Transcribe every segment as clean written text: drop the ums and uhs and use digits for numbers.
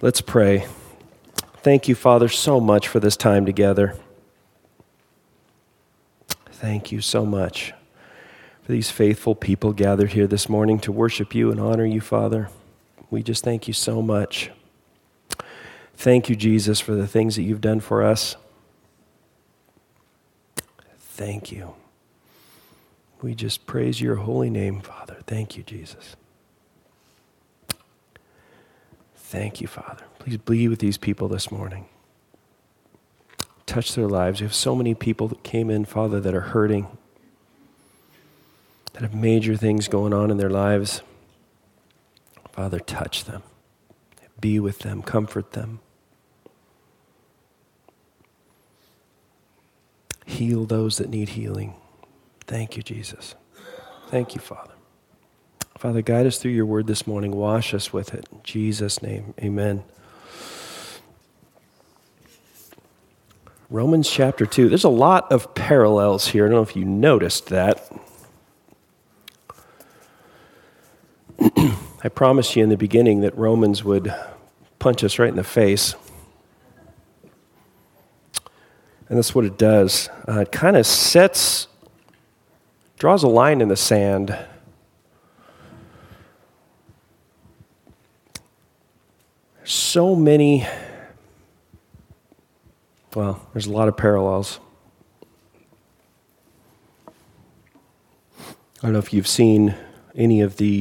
Let's pray. Thank you, Father, so much for this time together. Thank you so much for these faithful people gathered here this morning to worship you and honor you, Father. We just thank you so much. Thank you, Jesus, for the things that you've done for us. Thank you. We just praise your holy name, Father. Thank you, Jesus. Thank you, Father. Please be with these people this morning. Touch their lives. We have so many people that came in, Father, that are hurting, that have major things going on in their lives. Father, touch them. Be with them. Comfort them. Heal those that need healing. Thank you, Jesus. Thank you, Father. Father, guide us through your word this morning. Wash us with it. In Jesus' name, amen. Romans chapter 2. There's a lot of parallels here. I don't know if you noticed that. I promised you in the beginning that Romans would punch us right in the face. And that's what it does. It kind of draws a line in the sand. So many, there's a lot of parallels. I don't know if you've seen any of the,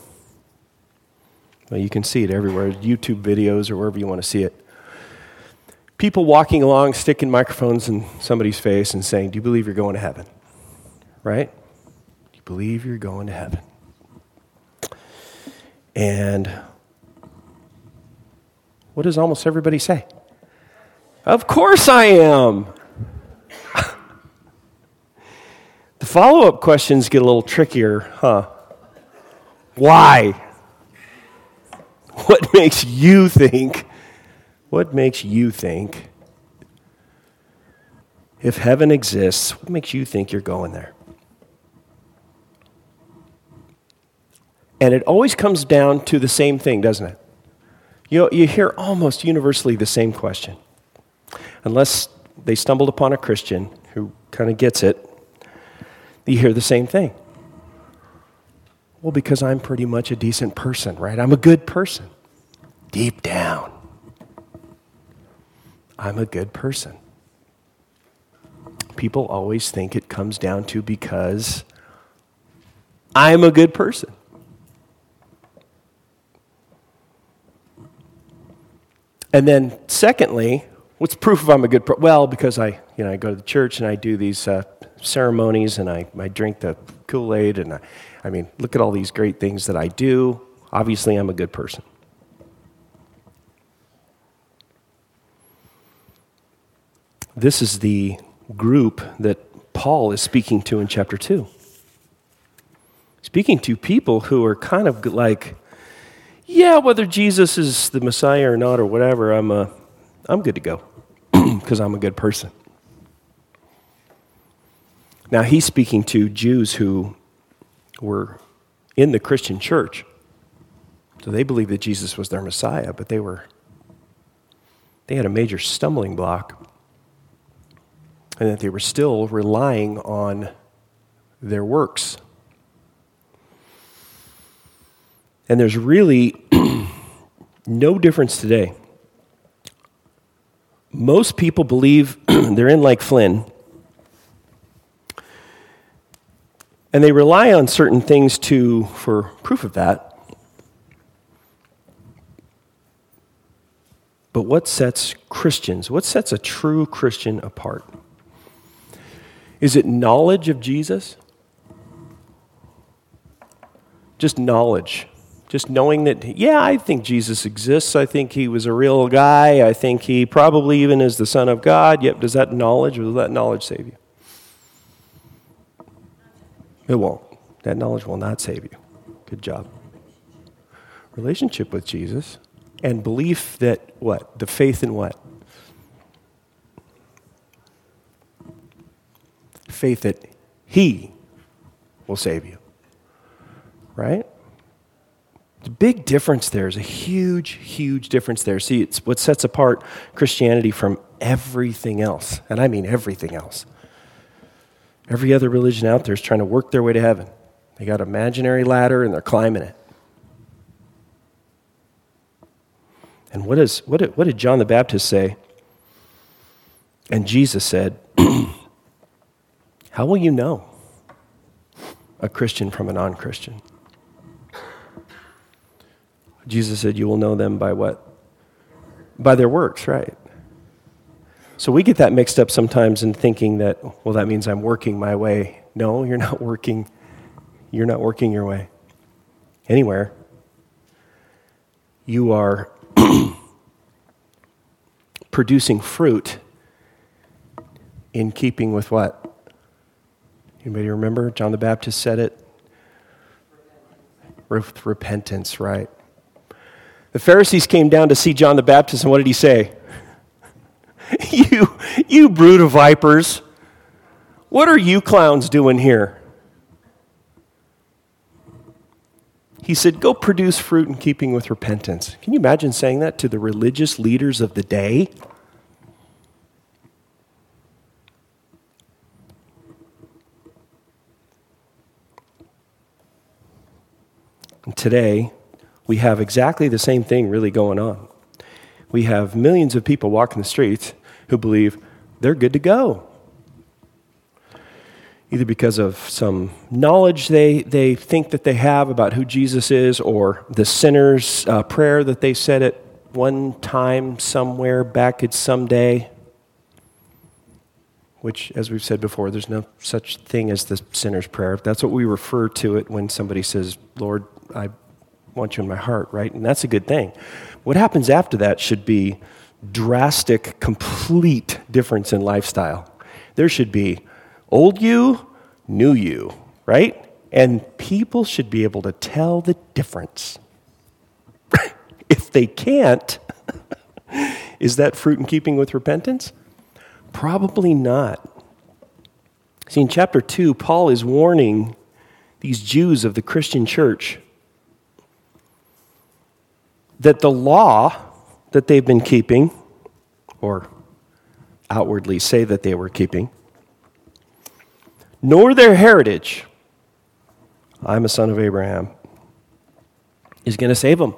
you can see it everywhere, YouTube videos or wherever you want to see it. People walking along, sticking microphones in somebody's face and saying, "Do you believe you're going to heaven?" Right? Do you believe you're going to heaven? And what does almost everybody say? Of course I am. The follow-up questions get a little trickier, huh? Why? What makes you think? What makes you think? If heaven exists, what makes you think you're going there? And it always comes down to the same thing, doesn't it? You hear almost universally the same question. Unless they stumbled upon a Christian who kind of gets it, you hear the same thing. Well, because I'm pretty much a decent person, right? I'm a good person. Deep down, I'm a good person. People always think it comes down to because I'm a good person. And then secondly, what's proof of I'm a good person? Well, because I go to the church and I do these ceremonies and I drink the Kool-Aid and I mean, look at all these great things that I do. Obviously, I'm a good person. This is the group that Paul is speaking to in chapter 2. Speaking to people who are kind of like, yeah, whether Jesus is the Messiah or not or whatever, I'm good to go because I'm a good person. Now, he's speaking to Jews who were in the Christian church. So they believed that Jesus was their Messiah, but they had a major stumbling block and that they were still relying on their works. And there's really no difference today. Most people believe they're in like Flynn, and they rely on certain things for proof of that. But what sets a true Christian apart? Is it knowledge of Jesus? Just knowledge. Just knowing that, yeah, I think Jesus exists. I think he was a real guy. I think he probably even is the Son of God. Yep, does that knowledge save you? It won't. That knowledge will not save you. Good job. Relationship with Jesus and belief that what? The faith in what? Faith that he will save you. Right? The big difference there is a huge, huge difference there. See, it's what sets apart Christianity from everything else, and I mean everything else. Every other religion out there is trying to work their way to heaven. They got an imaginary ladder, and they're climbing it. And what did John the Baptist say? And Jesus said, how will you know a Christian from a non-Christian? Jesus said, you will know them by what? By their works, right? So we get that mixed up sometimes in thinking that, well, that means I'm working my way. No, you're not working. You're not working your way anywhere. You are producing fruit in keeping with what? Anybody remember? John the Baptist said it. With repentance, right? The Pharisees came down to see John the Baptist, and what did he say? You brood of vipers, what are you clowns doing here? He said, go produce fruit in keeping with repentance. Can you imagine saying that to the religious leaders of the day? And today, we have exactly the same thing really going on. We have millions of people walking the streets who believe they're good to go. Either because of some knowledge they think that they have about who Jesus is, or the sinner's prayer that they said at one time somewhere back at some day, which, as we've said before, there's no such thing as the sinner's prayer. That's what we refer to it when somebody says, Lord, I want you in my heart, right? And that's a good thing. What happens after that should be drastic, complete difference in lifestyle. There should be old you, new you, right? And people should be able to tell the difference. If they can't, is that fruit in keeping with repentance? Probably not. See, in chapter 2, Paul is warning these Jews of the Christian church that the law that they've been keeping, or outwardly say that they were keeping, nor their heritage, I'm a son of Abraham, is going to save them.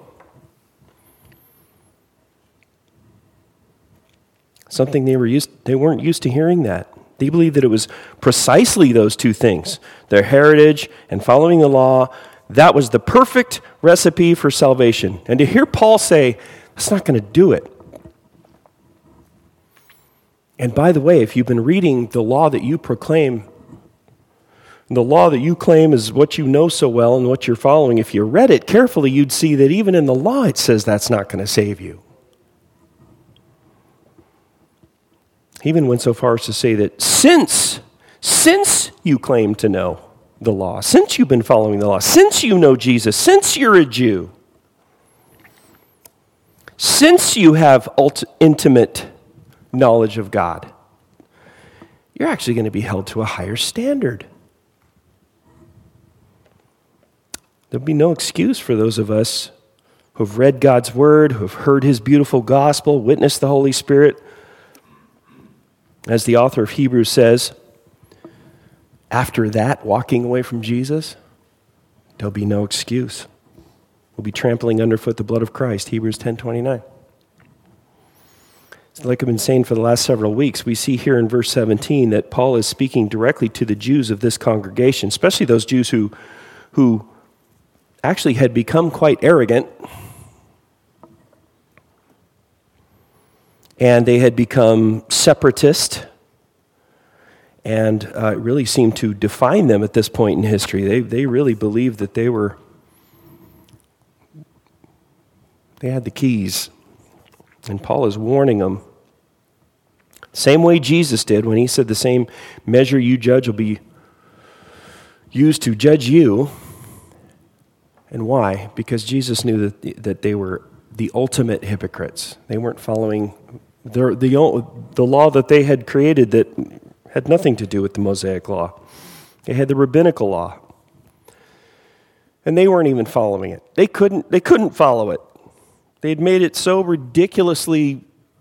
Something they weren't used to hearing that. They believed that it was precisely those two things, their heritage and following the law. That was the perfect recipe for salvation. And to hear Paul say, that's not going to do it. And by the way, if you've been reading the law that you proclaim, the law that you claim is what you know so well and what you're following, if you read it carefully, you'd see that even in the law it says that's not going to save you. He even went so far as to say that since you claim to know the law, since you've been following the law, since you know Jesus, since you're a Jew, since you have intimate knowledge of God, you're actually going to be held to a higher standard. There'll be no excuse for those of us who've read God's word, who've heard his beautiful gospel, witnessed the Holy Spirit. As the author of Hebrews says, after that, walking away from Jesus, there'll be no excuse. We'll be trampling underfoot the blood of Christ, Hebrews 10:29. Like I've been saying for the last several weeks, we see here in verse 17 that Paul is speaking directly to the Jews of this congregation, especially those Jews who actually had become quite arrogant, and they had become separatist, and it really seemed to define them at this point in history. They really believed that they had the keys. And Paul is warning them. Same way Jesus did when he said the same measure you judge will be used to judge you. And why? Because Jesus knew that they were the ultimate hypocrites. They weren't following the law that they had created that had nothing to do with the Mosaic law. They had the rabbinical law. And they weren't even following it. They couldn't follow it. They had made it so ridiculously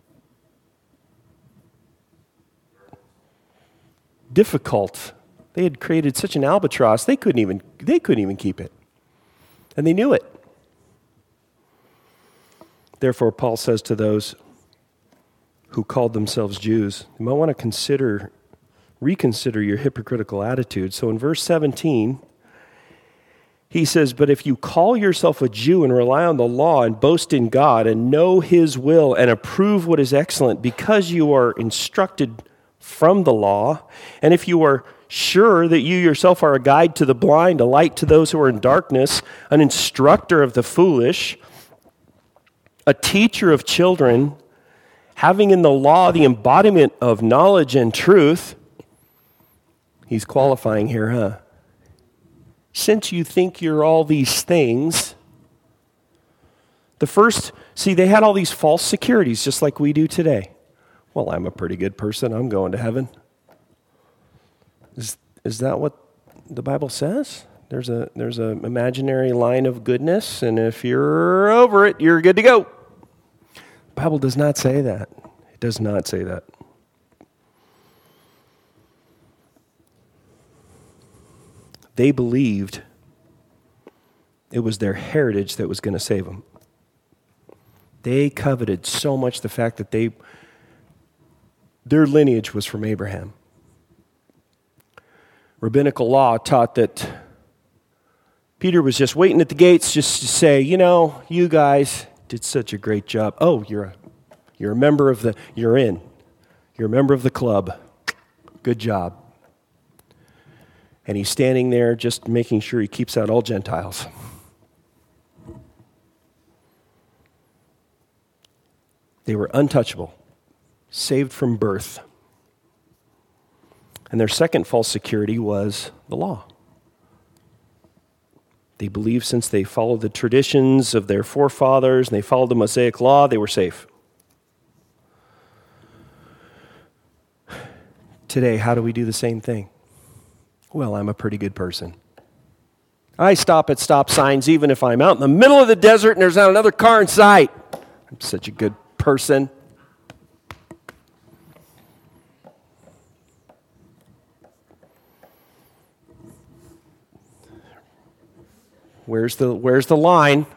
difficult. They had created such an albatross, they couldn't even keep it. And they knew it. Therefore, Paul says to those who called themselves Jews, you might want to reconsider your hypocritical attitude. So in verse 17, he says, but if you call yourself a Jew and rely on the law and boast in God and know his will and approve what is excellent because you are instructed from the law, and if you are sure that you yourself are a guide to the blind, a light to those who are in darkness, an instructor of the foolish, a teacher of children, having in the law the embodiment of knowledge and truth, he's qualifying here, huh? Since you think you're all these things, they had all these false securities just like we do today. Well, I'm a pretty good person. I'm going to heaven. Is that what the Bible says? There's a imaginary line of goodness, and if you're over it, you're good to go. The Bible does not say that. It does not say that. They believed it was their heritage that was going to save them. They coveted so much the fact that their lineage was from Abraham. Rabbinical law taught that Peter was just waiting at the gates just to say, you guys did such a great job. Oh, you're a member of you're a member of the club. Good job. And he's standing there just making sure he keeps out all Gentiles. They were untouchable, saved from birth. And their second false security was the law. They believed since they followed the traditions of their forefathers and they followed the Mosaic law, they were safe. Today, how do we do the same thing? Well, I'm a pretty good person. I stop at stop signs even if I'm out in the middle of the desert and there's not another car in sight. I'm such a good person. Where's the line?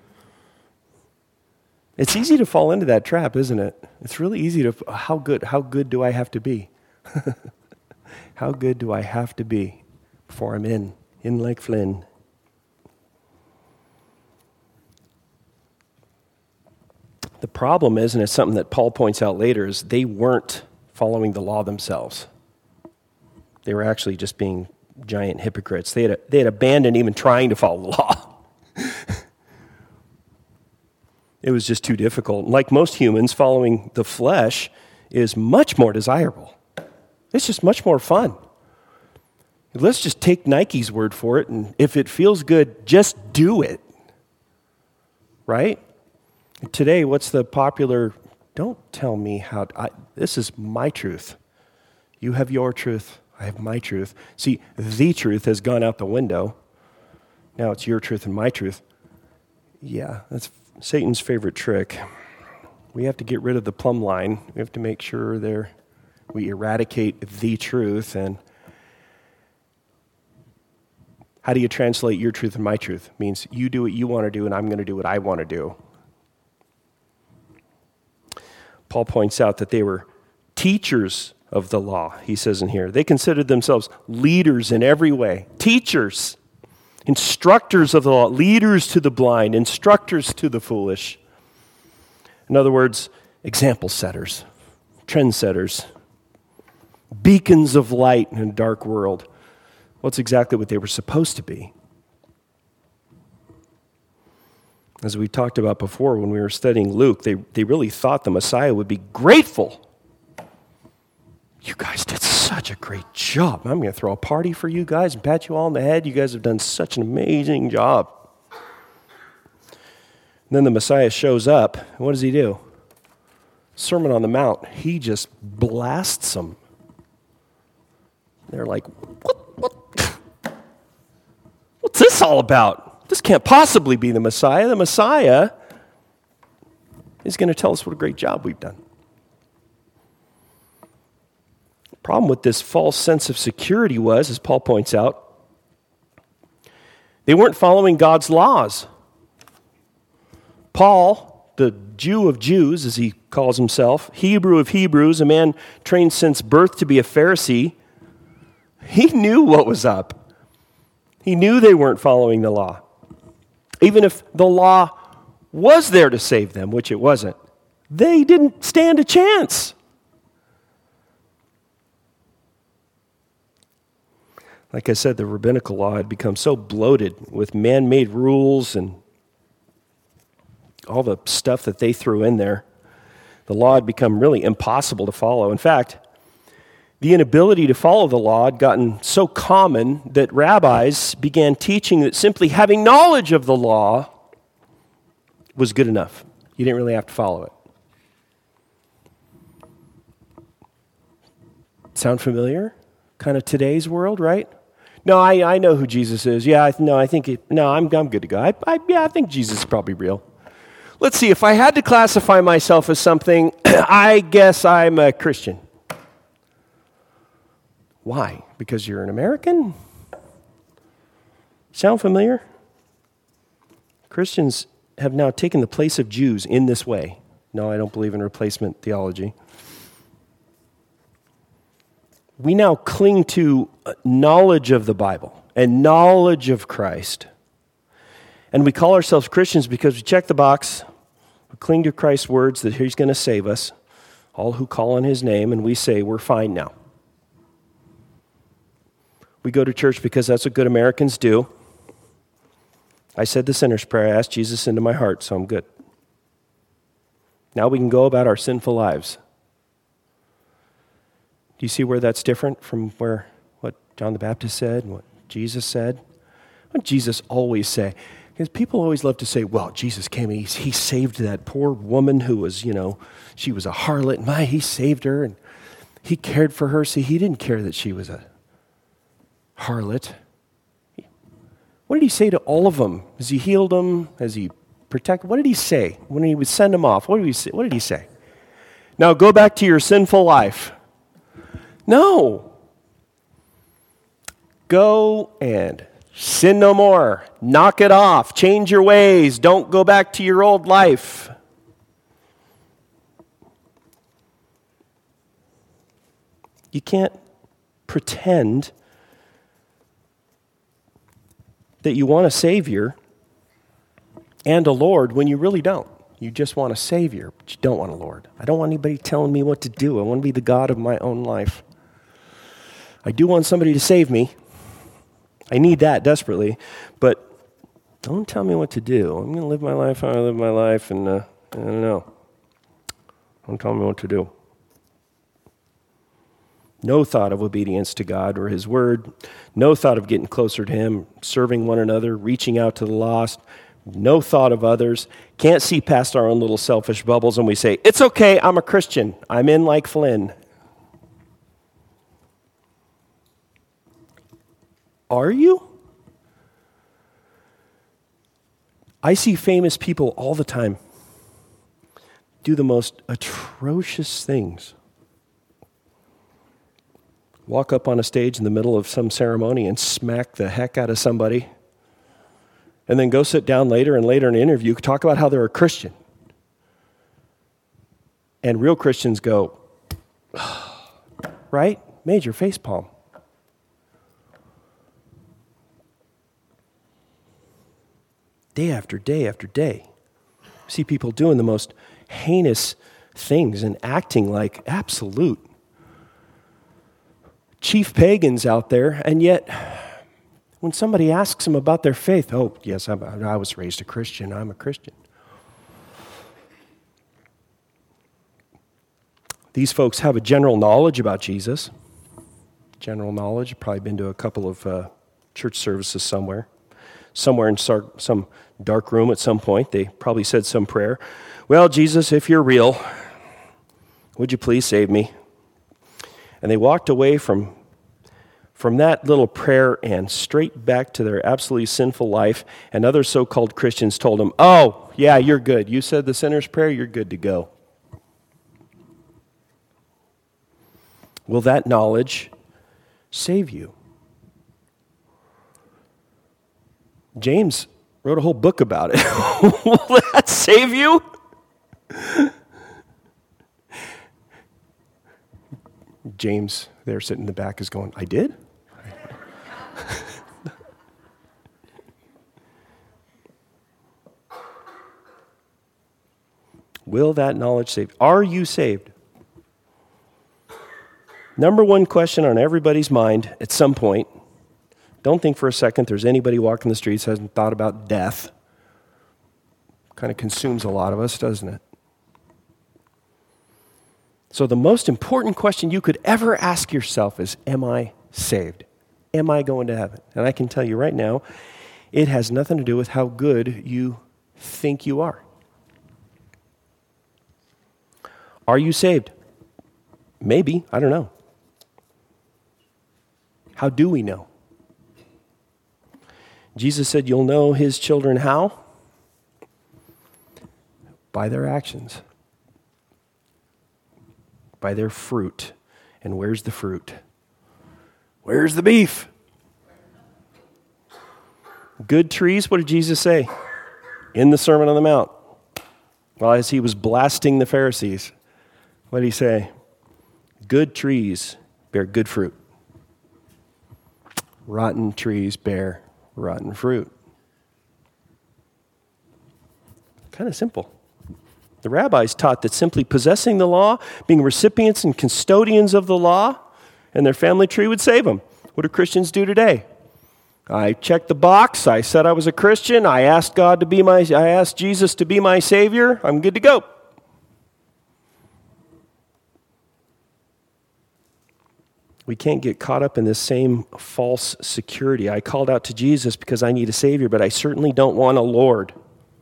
It's easy to fall into that trap, isn't it? It's really easy to, how good do I have to be? How good do I have to be before I'm in Lake Flynn? The problem is, and it's something that Paul points out later, is they weren't following the law themselves. They were actually just being giant hypocrites. They had abandoned even trying to follow the law. It was just too difficult. Like most humans, following the flesh is much more desirable. It's just much more fun. Let's just take Nike's word for it, and if it feels good, just do it. Right? Today, what's the popular, don't tell me this is my truth. You have your truth, I have my truth. See, the truth has gone out the window. Now it's your truth and my truth. Yeah, that's Satan's favorite trick. We have to get rid of the plumb line. We have to make sure we eradicate the truth. And how do you translate your truth and my truth? It means you do what you want to do and I'm going to do what I want to do. Paul points out that they were teachers of the law, he says in here. They considered themselves leaders in every way. Teachers, instructors of the law, leaders to the blind, instructors to the foolish. In other words, example setters, trendsetters, beacons of light in a dark world. What's exactly what they were supposed to be. As we talked about before when we were studying Luke, they really thought the Messiah would be grateful. You guys did such a great job. I'm going to throw a party for you guys and pat you all on the head. You guys have done such an amazing job. And then the Messiah shows up. And what does he do? Sermon on the Mount. He just blasts them. They're like, what? What's this all about? This can't possibly be the Messiah. The Messiah is going to tell us what a great job we've done. The problem with this false sense of security was, as Paul points out, they weren't following God's laws. Paul, the Jew of Jews, as he calls himself, Hebrew of Hebrews, a man trained since birth to be a Pharisee, he knew what was up. He knew they weren't following the law. Even if the law was there to save them, which it wasn't, they didn't stand a chance. Like I said, the rabbinical law had become so bloated with man-made rules and all the stuff that they threw in there. The law had become really impossible to follow. In fact, the inability to follow the law had gotten so common that rabbis began teaching that simply having knowledge of the law was good enough. You didn't really have to follow it. Sound familiar? Kind of today's world, right? No, I know who Jesus is. Yeah, I'm good to go. I think Jesus is probably real. Let's see, if I had to classify myself as something, I guess I'm a Christian. Why? Because you're an American? Sound familiar? Christians have now taken the place of Jews in this way. No, I don't believe in replacement theology. We now cling to knowledge of the Bible and knowledge of Christ. And we call ourselves Christians because we check the box, we cling to Christ's words that he's going to save us, all who call on his name, and we say we're fine now. We go to church because that's what good Americans do. I said the sinner's prayer. I asked Jesus into my heart, so I'm good. Now we can go about our sinful lives. Do you see where that's different from what John the Baptist said and what Jesus said? What did Jesus always say? Because people always love to say, well, Jesus came and he saved that poor woman who was, she was a harlot. And he saved her and he cared for her. See, he didn't care that she was a harlot. What did he say to all of them? Has he healed them? Has he protected? What did he say when he would send them off? What did he say? Now go back to your sinful life. No. Go and sin no more. Knock it off. Change your ways. Don't go back to your old life. You can't pretend that you want a Savior and a Lord when you really don't. You just want a Savior, but you don't want a Lord. I don't want anybody telling me what to do. I want to be the God of my own life. I do want somebody to save me. I need that desperately, but don't tell me what to do. I'm going to live my life how I live my life, and I don't know. Don't tell me what to do. No thought of obedience to God or his word. No thought of getting closer to him, serving one another, reaching out to the lost. No thought of others. Can't see past our own little selfish bubbles, and we say, it's okay, I'm a Christian. I'm in like Flynn. Are you? I see famous people all the time do the most atrocious things. Walk up on a stage in the middle of some ceremony and smack the heck out of somebody, and then go sit down later in an interview, talk about how they're a Christian. And real Christians go, right? Major facepalm. Day after day after day. See people doing the most heinous things and acting like absolute chief pagans out there, and yet when somebody asks them about their faith, oh, yes, I was raised a Christian, I'm a Christian. These folks have a general knowledge about Jesus. General knowledge, probably been to a couple of church services somewhere in some dark room at some point. They probably said some prayer. Well, Jesus, if you're real, would you please save me? And they walked away from from that little prayer and straight back to their absolutely sinful life, and other so-called Christians told them, oh, yeah, you're good. You said the sinner's prayer, you're good to go. Will that knowledge save you? James wrote a whole book about it. Will that save you? James, there sitting in the back, is going, I did? Will that knowledge save? Are you saved? Number one question on everybody's mind at some point. Don't think for a second there's anybody walking the streets who hasn't thought about death. Kind of consumes a lot of us, doesn't it? So the most important question you could ever ask yourself is, am I saved? Am I going to heaven? And I can tell you right now, it has nothing to do with how good you think you are. Are you saved? Maybe, I don't know. How do we know? Jesus said you'll know his children how? By their actions. By their fruit. And where's the fruit? Where's the beef? Good trees, what did Jesus say? In the Sermon on the Mount. Well, as he was blasting the Pharisees, what did he say? Good trees bear good fruit. Rotten trees bear rotten fruit. Kind of simple. The rabbis taught that simply possessing the law, being recipients and custodians of the law, and their family tree would save them. What do Christians do today? I checked the box. I said I was a Christian. I asked Jesus to be my Savior. I'm good to go. We can't get caught up in this same false security. I called out to Jesus because I need a Savior, but I certainly don't want a Lord.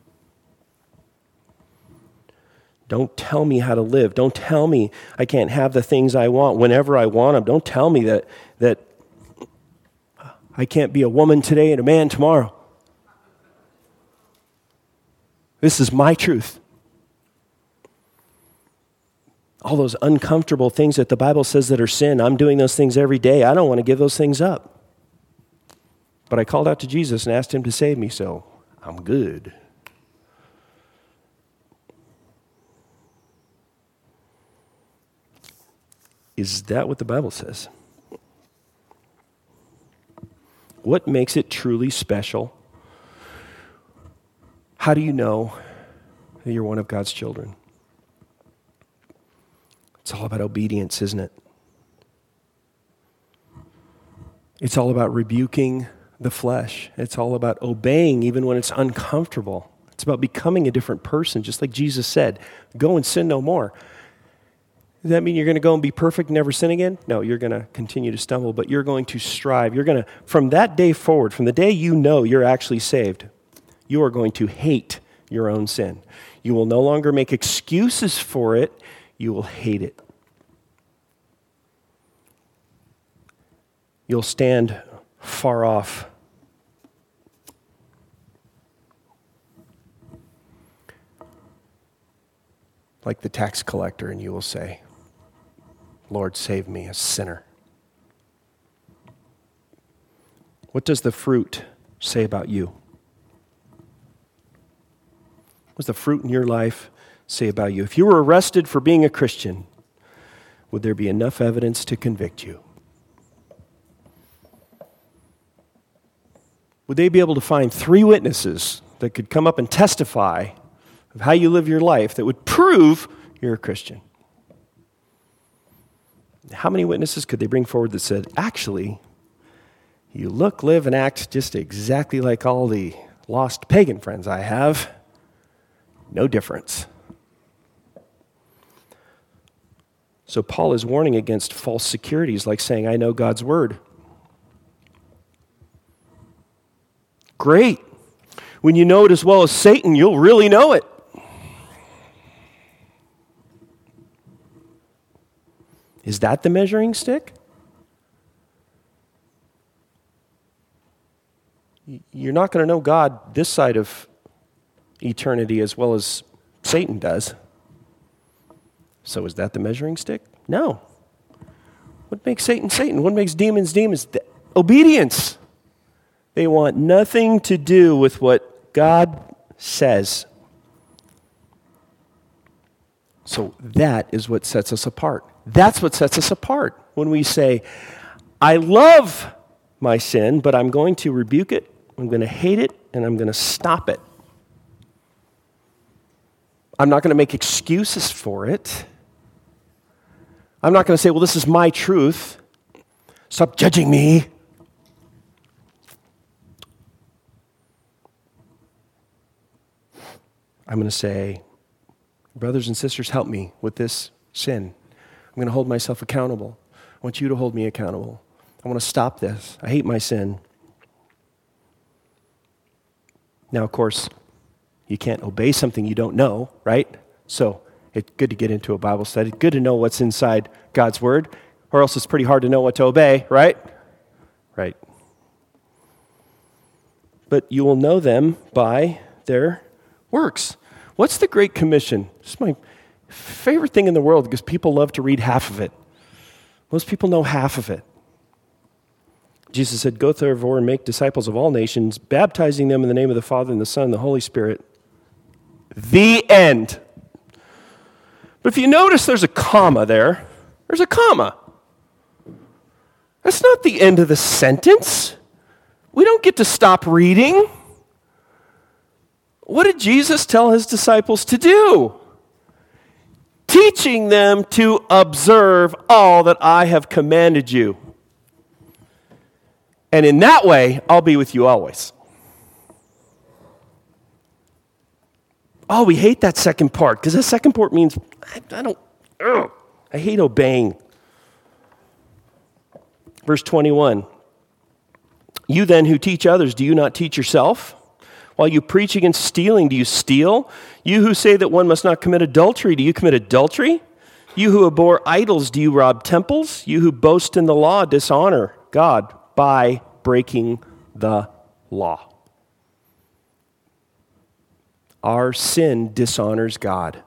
Don't tell me how to live. Don't tell me I can't have the things I want whenever I want them. Don't tell me that I can't be a woman today and a man tomorrow. This is my truth. All those uncomfortable things that the Bible says that are sin, I'm doing those things every day. I don't want to give those things up. But I called out to Jesus and asked him to save me, so I'm good. Is that what the Bible says? What makes it truly special? How do you know that you're one of God's children? It's all about obedience, isn't it? It's all about rebuking the flesh. It's all about obeying even when it's uncomfortable. It's about becoming a different person, just like Jesus said, go and sin no more. Does that mean you're going to go and be perfect and never sin again? No, you're going to continue to stumble, but you're going to strive. You're going to, from that day forward, from the day you know you're actually saved, you are going to hate your own sin. You will no longer make excuses for it. You will hate it. You'll stand far off. Like the tax collector, and you will say, Lord, save me, a sinner. What does the fruit say about you? What does the fruit in your life say about you? If you were arrested for being a Christian, would there be enough evidence to convict you? Would they be able to find 3 witnesses that could come up and testify of how you live your life that would prove you're a Christian? How many witnesses could they bring forward that said, actually, you look, live, and act just exactly like all the lost pagan friends I have? No difference. So Paul is warning against false securities, like saying, I know God's word. Great. When you know it as well as Satan, you'll really know it. Is that the measuring stick? you're not going to know God this side of eternity as well as Satan does. So is that the measuring stick? No. What makes Satan Satan? What makes demons demons? Obedience. They want nothing to do with what God says. So that is what sets us apart. That's what sets us apart when we say, I love my sin, but I'm going to rebuke it, I'm going to hate it, and I'm going to stop it. I'm not going to make excuses for it. I'm not going to say, well, this is my truth. Stop judging me. I'm going to say, brothers and sisters, help me with this sin. I'm going to hold myself accountable. I want you to hold me accountable. I want to stop this. I hate my sin. Now, of course, you can't obey something you don't know, right? So it's good to get into a Bible study. Good to know what's inside God's Word, or else it's pretty hard to know what to obey, right? Right. But you will know them by their works. What's the Great Commission? This is my favorite thing in the world because people love to read half of it. Most people know half of it. Jesus said, go therefore and make disciples of all nations, baptizing them in the name of the Father and the Son and the Holy Spirit. The end. But if you notice there's a comma there, there's a comma. That's not the end of the sentence. We don't get to stop reading. What did Jesus tell his disciples to do? Teaching them to observe all that I have commanded you. And in that way, I'll be with you always. Oh, we hate that second part, because that second part means, I hate obeying. Verse 21, you then who teach others, do you not teach yourself? While you preach against stealing, do you steal? You who say that one must not commit adultery, do you commit adultery? You who abhor idols, do you rob temples? You who boast in the law, dishonor God by breaking the law. Our sin dishonors God.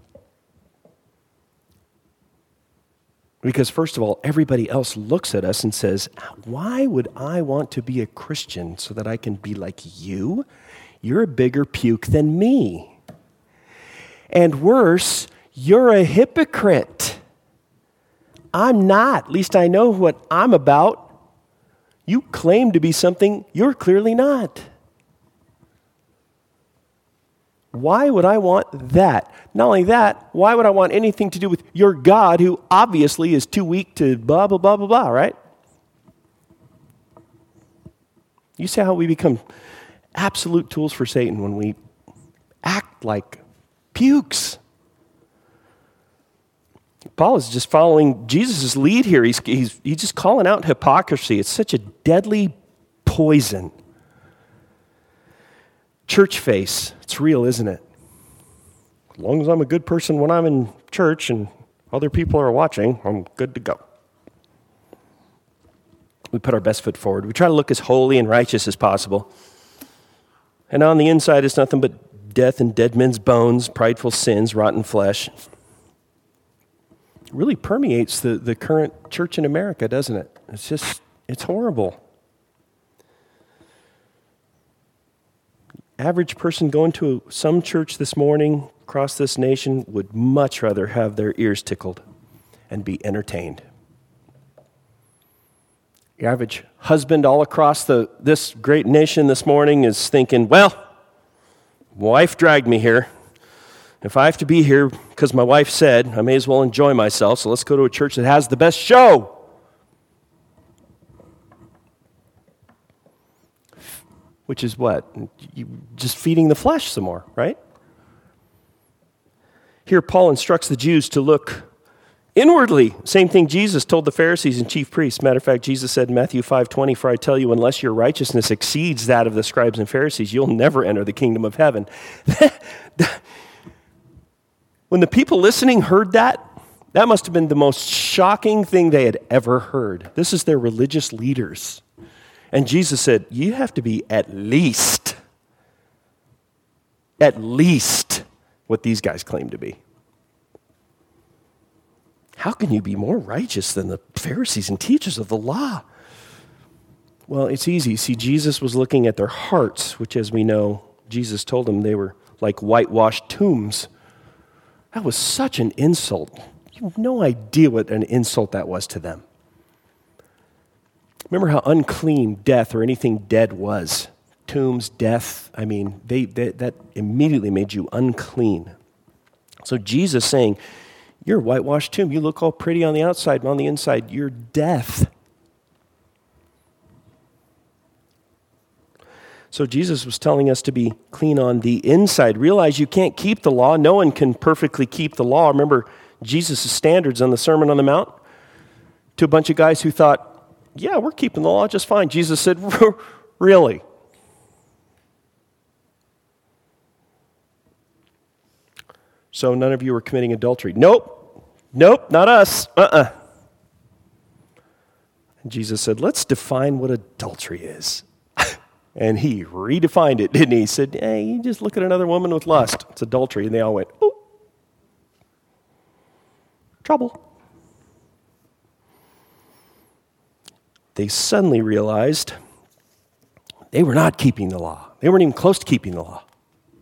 Because first of all, everybody else looks at us and says, why would I want to be a Christian so that I can be like you? You're a bigger puke than me. And worse, you're a hypocrite. I'm not. At least I know what I'm about. You claim to be something you're clearly not. Why would I want that? Not only that, why would I want anything to do with your God who obviously is too weak to blah, blah, blah, blah, blah, right? You see how we become absolute tools for Satan when we act like pukes. Paul is just following Jesus' lead here. He's just calling out hypocrisy. It's such a deadly poison. Church face. It's real, isn't it? As long as I'm a good person when I'm in church and other people are watching, I'm good to go. We put our best foot forward. We try to look as holy and righteous as possible. And on the inside, it's nothing but death and dead men's bones, prideful sins, rotten flesh. It really permeates the current church in America, doesn't it? It's horrible. Average person going to some church this morning across this nation would much rather have their ears tickled and be entertained. The average husband all across this great nation this morning is thinking, well, wife dragged me here. If I have to be here because my wife said, I may as well enjoy myself, so let's go to a church that has the best show. Which is what? You just feeding the flesh some more, right? Here Paul instructs the Jews to look inwardly. Same thing Jesus told the Pharisees and chief priests. Matter of fact, Jesus said in Matthew 5:20, for I tell you, unless your righteousness exceeds that of the scribes and Pharisees, you'll never enter the kingdom of heaven. When the people listening heard that, that must have been the most shocking thing they had ever heard. This is their religious leaders. And Jesus said, you have to be at least what these guys claim to be. How can you be more righteous than the Pharisees and teachers of the law? Well, it's easy. See, Jesus was looking at their hearts, which, as we know, Jesus told them they were like whitewashed tombs. That was such an insult. You have no idea what an insult that was to them. Remember how unclean death or anything dead was. Tombs, death, I mean, that immediately made you unclean. So Jesus saying, you're a whitewashed tomb. You look all pretty on the outside, but on the inside, you're death. So Jesus was telling us to be clean on the inside. Realize you can't keep the law. No one can perfectly keep the law. Remember Jesus' standards on the Sermon on the Mount? To a bunch of guys who thought, yeah, we're keeping the law just fine. Jesus said, really? So none of you are committing adultery. Nope, not us. And Jesus said, let's define what adultery is. And he redefined it, didn't he? He said, hey, you just look at another woman with lust. It's adultery. And they all went, ooh, trouble. They suddenly realized they were not keeping the law. They weren't even close to keeping the law.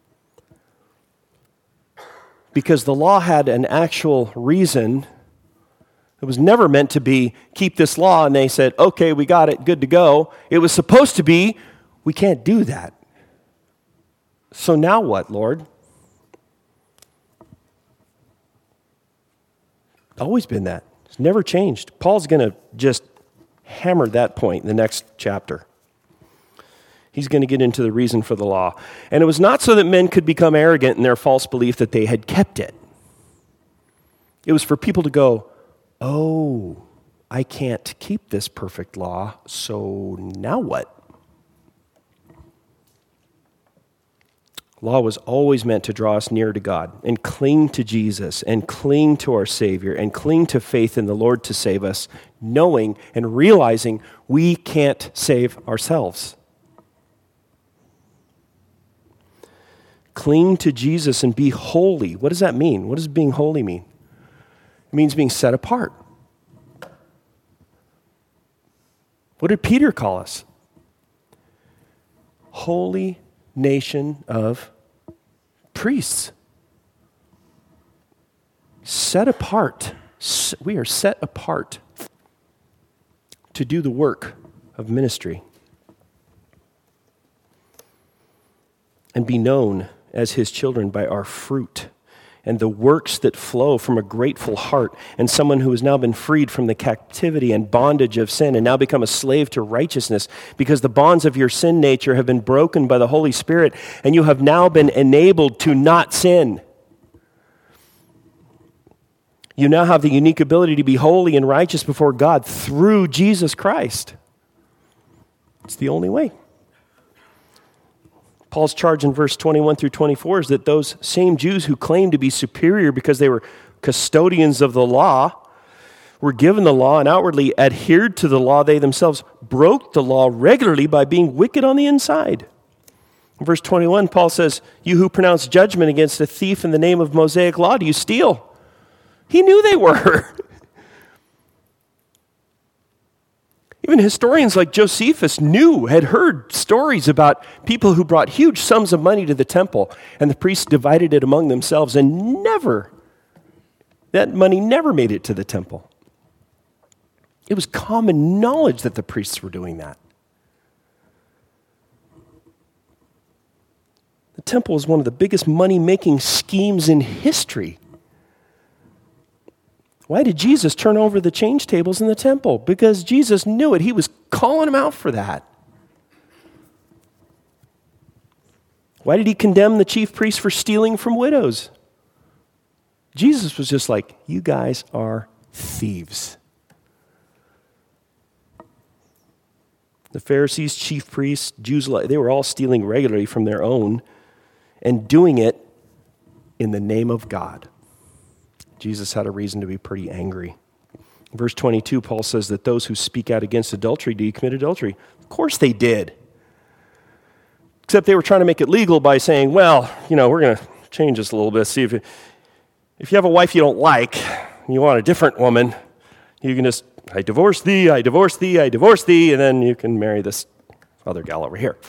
Because the law had an actual reason. It was never meant to be, keep this law, and they said, okay, we got it, good to go. It was supposed to be, we can't do that. So now what, Lord? It's always been that. It's never changed. Paul's going to just hammer that point in the next chapter. He's going to get into the reason for the law. And it was not so that men could become arrogant in their false belief that they had kept it. It was for people to go, oh, I can't keep this perfect law, so now what? Law was always meant to draw us near to God and cling to Jesus and cling to our Savior and cling to faith in the Lord to save us, knowing and realizing we can't save ourselves. Cling to Jesus and be holy. What does that mean? What does being holy mean? It means being set apart. What did Peter call us? Holy nation of priests. Set apart. We are set apart to do the work of ministry and be known as his children by our fruit and the works that flow from a grateful heart, and someone who has now been freed from the captivity and bondage of sin and now become a slave to righteousness because the bonds of your sin nature have been broken by the Holy Spirit and you have now been enabled to not sin. You now have the unique ability to be holy and righteous before God through Jesus Christ. It's the only way. Paul's charge in verse 21 through 24 is that those same Jews who claimed to be superior because they were custodians of the law, were given the law and outwardly adhered to the law, they themselves broke the law regularly by being wicked on the inside. In verse 21, Paul says, you who pronounce judgment against a thief in the name of Mosaic law, do you steal? He knew they were. Even historians like Josephus had heard stories about people who brought huge sums of money to the temple, and the priests divided it among themselves, and that money never made it to the temple. It was common knowledge that the priests were doing that. The temple was one of the biggest money-making schemes in history. Why did Jesus turn over the change tables in the temple? Because Jesus knew it. He was calling them out for that. Why did he condemn the chief priests for stealing from widows? Jesus was just like, you guys are thieves. The Pharisees, chief priests, Jews, they were all stealing regularly from their own and doing it in the name of God. Jesus had a reason to be pretty angry. In verse 22, Paul says that those who speak out against adultery, do you commit adultery? Of course they did. Except they were trying to make it legal by saying, well, we're going to change this a little bit. See, if you have a wife you don't like, and you want a different woman, you can just, I divorce thee, I divorce thee, I divorce thee, and then you can marry this other gal over here.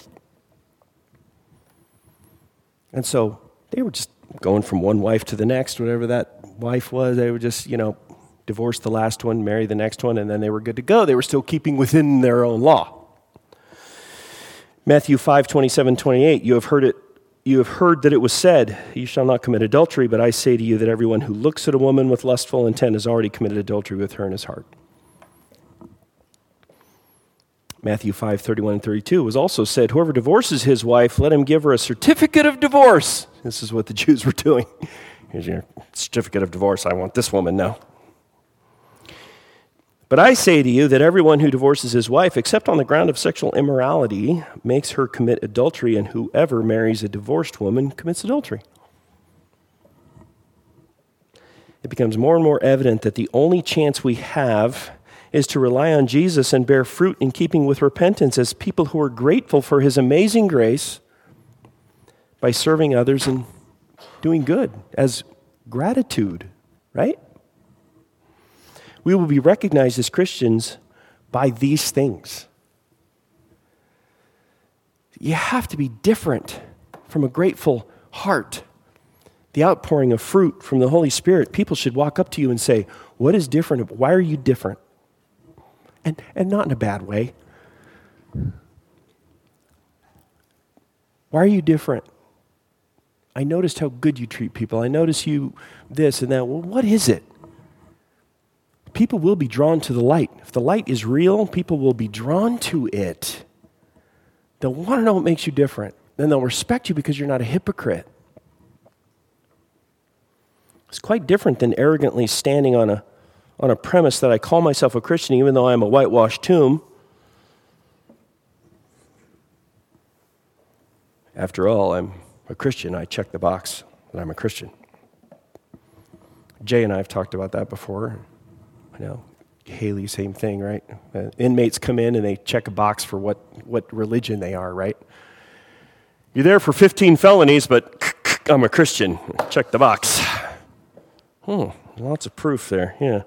And so they were just going from one wife to the next, whatever that wife was. They would just, divorce the last one, marry the next one, and then they were good to go. They were still keeping within their own law. Matthew 5:27-28, you have heard that it was said, you shall not commit adultery, but I say to you that everyone who looks at a woman with lustful intent has already committed adultery with her in his heart. Matthew 5:31-32 was also said, whoever divorces his wife, let him give her a certificate of divorce. This is what the Jews were doing. Here's your certificate of divorce. I want this woman now. But I say to you that everyone who divorces his wife, except on the ground of sexual immorality, makes her commit adultery, and whoever marries a divorced woman commits adultery. It becomes more and more evident that the only chance we have is to rely on Jesus and bear fruit in keeping with repentance as people who are grateful for his amazing grace by serving others and doing good as gratitude, right? We will be recognized as Christians by these things. You have to be different from a grateful heart. The outpouring of fruit from the Holy Spirit, people should walk up to you and say, what is different? Why are you different? And not in a bad way. Why are you different? I noticed how good you treat people. I notice you this and that. Well, what is it? People will be drawn to the light. If the light is real, people will be drawn to it. They'll want to know what makes you different. Then they'll respect you because you're not a hypocrite. It's quite different than arrogantly standing on a premise that I call myself a Christian even though I'm a whitewashed tomb. After all, I'm a Christian. I check the box that I'm a Christian. Jay and I have talked about that before. Haley, same thing, right? Inmates come in and they check a box for what religion they are, right? You're there for 15 felonies, but I'm a Christian. Check the box. Lots of proof there, yeah.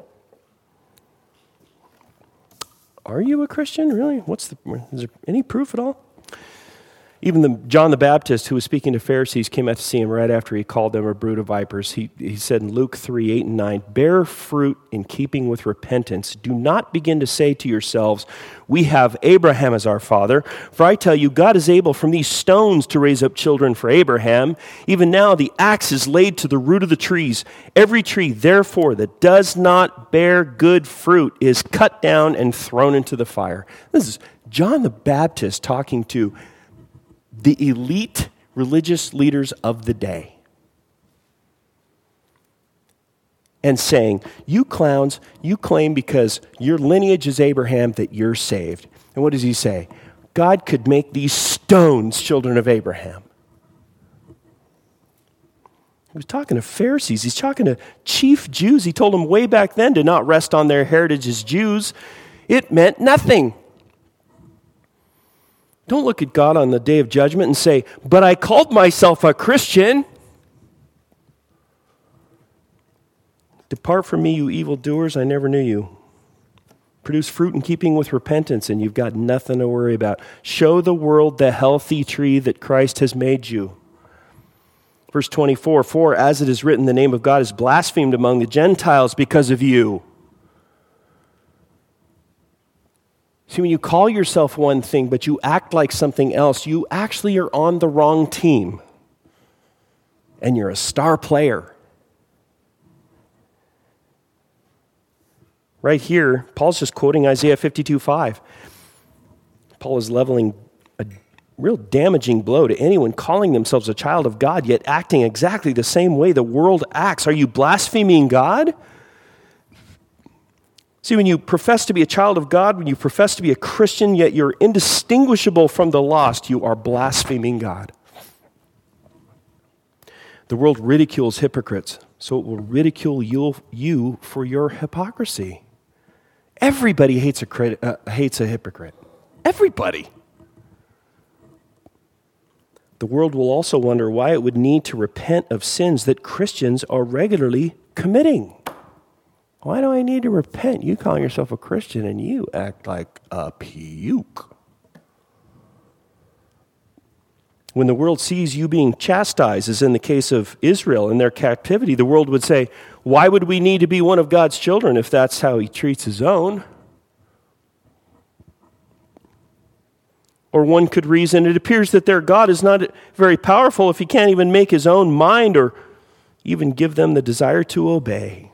Are you a Christian, really? Is there any proof at all? Even John the Baptist, who was speaking to Pharisees, came out to see him right after he called them a brood of vipers. He said in Luke 3:8-9, bear fruit in keeping with repentance. Do not begin to say to yourselves, we have Abraham as our father. For I tell you, God is able from these stones to raise up children for Abraham. Even now the axe is laid to the root of the trees. Every tree, therefore, that does not bear good fruit is cut down and thrown into the fire. This is John the Baptist talking to the elite religious leaders of the day. And saying, you clowns, you claim because your lineage is Abraham that you're saved. And what does he say? God could make these stones children of Abraham. He was talking to Pharisees. He's talking to chief Jews. He told them way back then to not rest on their heritage as Jews. It meant nothing. Don't look at God on the day of judgment and say, but I called myself a Christian. Depart from me, you evildoers, I never knew you. Produce fruit in keeping with repentance, and you've got nothing to worry about. Show the world the healthy tree that Christ has made you. Verse 24, for as it is written, the name of God is blasphemed among the Gentiles because of you. See, when you call yourself one thing, but you act like something else, you actually are on the wrong team. And you're a star player. Right here, Paul's just quoting Isaiah 52:5. Paul is leveling a real damaging blow to anyone calling themselves a child of God, yet acting exactly the same way the world acts. Are you blaspheming God? See, when you profess to be a child of God, when you profess to be a Christian, yet you're indistinguishable from the lost, you are blaspheming God. The world ridicules hypocrites, so it will ridicule you for your hypocrisy. Everybody hates a hypocrite. Everybody. The world will also wonder why it would need to repent of sins that Christians are regularly committing. Why do I need to repent? You call yourself a Christian and you act like a puke. When the world sees you being chastised, as in the case of Israel in their captivity, the world would say, why would we need to be one of God's children if that's how he treats his own? Or one could reason, it appears that their God is not very powerful if he can't even make his own mind or even give them the desire to obey.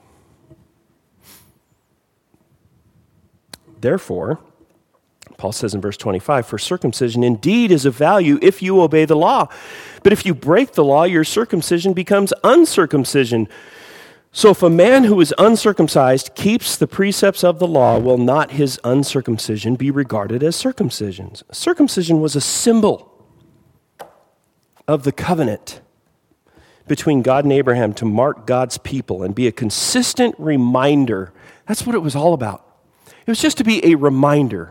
Therefore, Paul says in verse 25, for circumcision indeed is of value if you obey the law. But if you break the law, your circumcision becomes uncircumcision. So if a man who is uncircumcised keeps the precepts of the law, will not his uncircumcision be regarded as circumcision? Circumcision was a symbol of the covenant between God and Abraham to mark God's people and be a consistent reminder. That's what it was all about. It was just to be a reminder.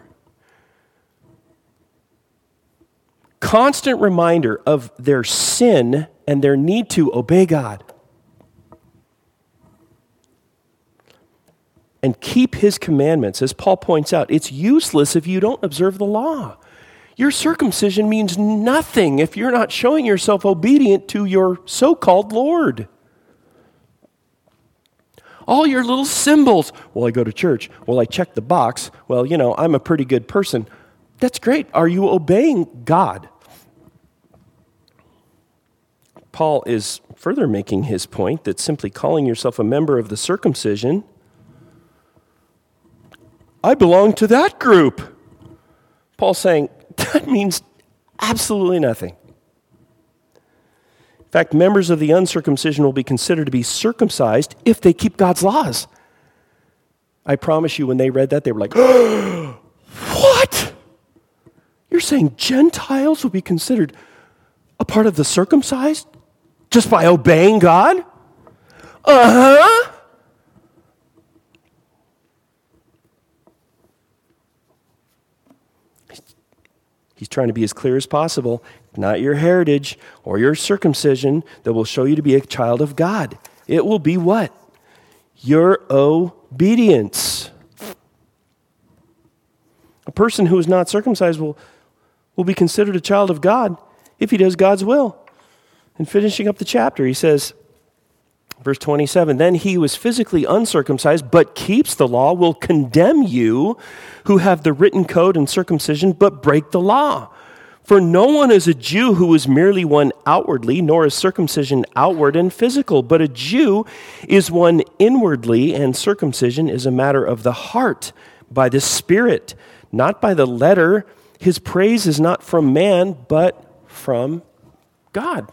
Constant reminder of their sin and their need to obey God and keep his commandments. As Paul points out, it's useless if you don't observe the law. Your circumcision means nothing if you're not showing yourself obedient to your so-called Lord. All your little symbols. Well, I go to church. Well, I check the box. Well, I'm a pretty good person. That's great. Are you obeying God? Paul is further making his point that simply calling yourself a member of the circumcision, I belong to that group. Paul's saying that means absolutely nothing. In fact, members of the uncircumcision will be considered to be circumcised if they keep God's laws. I promise you, when they read that, they were like, what? You're saying Gentiles will be considered a part of the circumcised just by obeying God? Uh-huh. He's trying to be as clear as possible. Not your heritage or your circumcision that will show you to be a child of God. It will be what? Your obedience. A person who is not circumcised will be considered a child of God if he does God's will. And finishing up the chapter, he says, verse 27, then he who is physically uncircumcised but keeps the law will condemn you who have the written code and circumcision but break the law. For no one is a Jew who is merely one outwardly, nor is circumcision outward and physical, but a Jew is one inwardly, and circumcision is a matter of the heart, by the Spirit, not by the letter. His praise is not from man, but from God.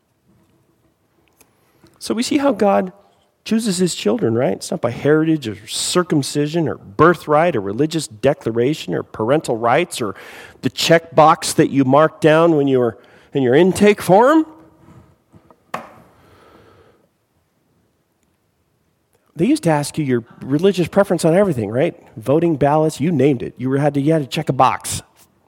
So we see how God chooses his children, right? It's not by heritage or circumcision or birthright or religious declaration or parental rights or the checkbox that you marked down when you were in your intake form. They used to ask you your religious preference on everything, right? Voting, ballots, you named it. You had to check a box.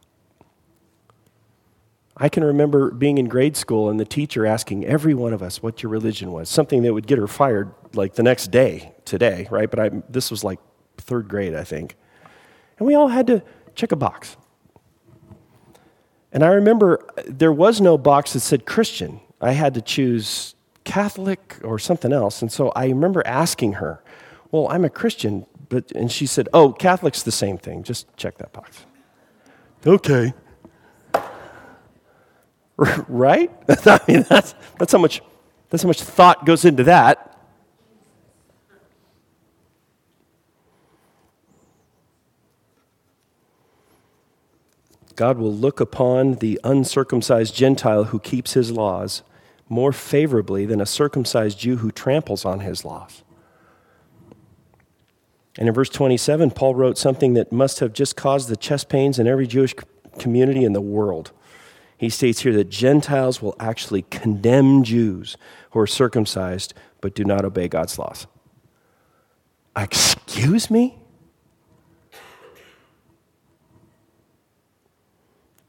I can remember being in grade school and the teacher asking every one of us what your religion was, something that would get her fired like the next day today, right? But this was like third grade, I think. And we all had to check a box. And I remember there was no box that said Christian. I had to choose Catholic or something else. And so I remember asking her, well, I'm a Christian, and she said, oh, Catholic's the same thing. Just check that box. Okay. Right? I mean, that's how much thought goes into that. God will look upon the uncircumcised Gentile who keeps his laws more favorably than a circumcised Jew who tramples on his laws. And in verse 27, Paul wrote something that must have just caused the chest pains in every Jewish community in the world. He states here that Gentiles will actually condemn Jews who are circumcised but do not obey God's laws. Excuse me?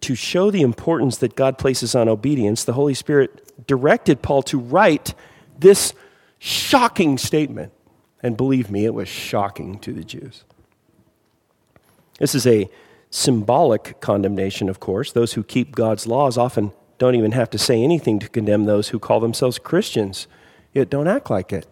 to show the importance that God places on obedience, the Holy Spirit directed Paul to write this shocking statement. And believe me, it was shocking to the Jews. This is a symbolic condemnation, of course. Those who keep God's laws often don't even have to say anything to condemn those who call themselves Christians, yet don't act like it.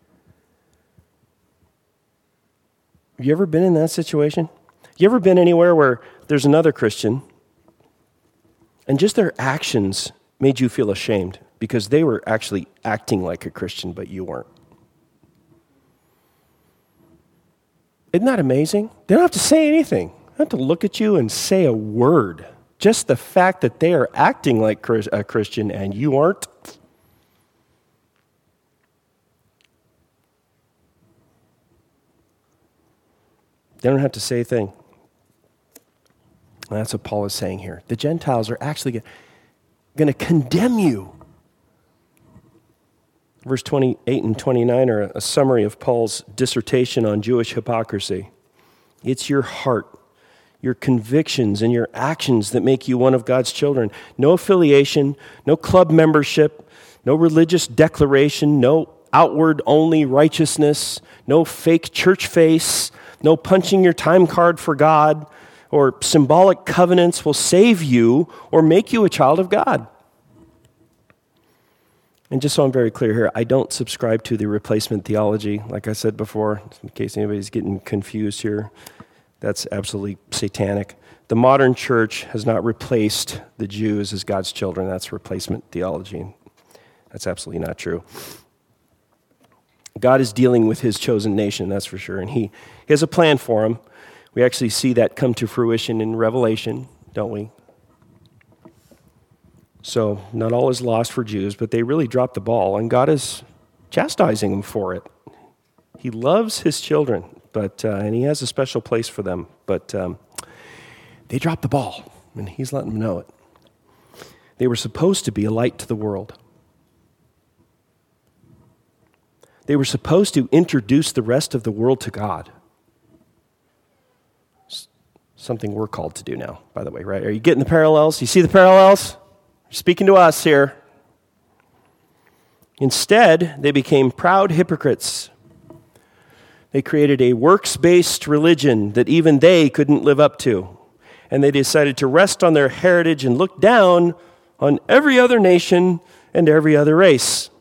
Have you ever been in that situation? You ever been anywhere where there's another Christian and just their actions made you feel ashamed because they were actually acting like a Christian, but you weren't? Isn't that amazing? They don't have to say anything. They don't have to look at you and say a word. Just the fact that they are acting like a Christian and you aren't. They don't have to say a thing. And that's what Paul is saying here. The Gentiles are actually going to condemn you. Verse 28 and 29 are a summary of Paul's dissertation on Jewish hypocrisy. It's your heart, your convictions, and your actions that make you one of God's children. No affiliation, no club membership, no religious declaration, no outward-only righteousness, no fake church face, no punching your time card for God, or symbolic covenants will save you or make you a child of God. And just so I'm very clear here, I don't subscribe to the replacement theology, like I said before, in case anybody's getting confused here. That's absolutely satanic. The modern church has not replaced the Jews as God's children. That's replacement theology. That's absolutely not true. God is dealing with his chosen nation, that's for sure, and he has a plan for them. We actually see that come to fruition in Revelation, don't we? So not all is lost for Jews, but they really dropped the ball, and God is chastising them for it. He loves his children, and he has a special place for them, but they dropped the ball, and he's letting them know it. They were supposed to be a light to the world. They were supposed to introduce the rest of the world to God. Something we're called to do now, by the way, right? Are you getting the parallels? You see the parallels? You're speaking to us here. Instead, they became proud hypocrites. They created a works-based religion that even they couldn't live up to. And they decided to rest on their heritage and look down on every other nation and every other race.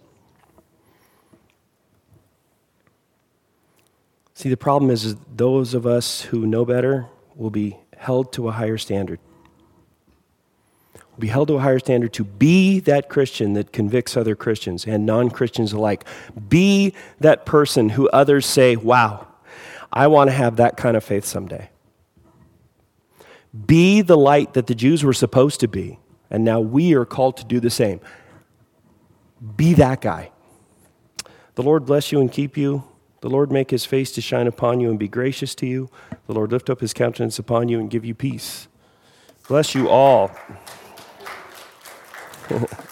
See, the problem is those of us who know better will be held to a higher standard. We'll be held to a higher standard to be that Christian that convicts other Christians and non-Christians alike. Be that person who others say, wow, I want to have that kind of faith someday. Be the light that the Jews were supposed to be, and now we are called to do the same. Be that guy. The Lord bless you and keep you. The Lord make his face to shine upon you and be gracious to you. The Lord lift up his countenance upon you and give you peace. Bless you all.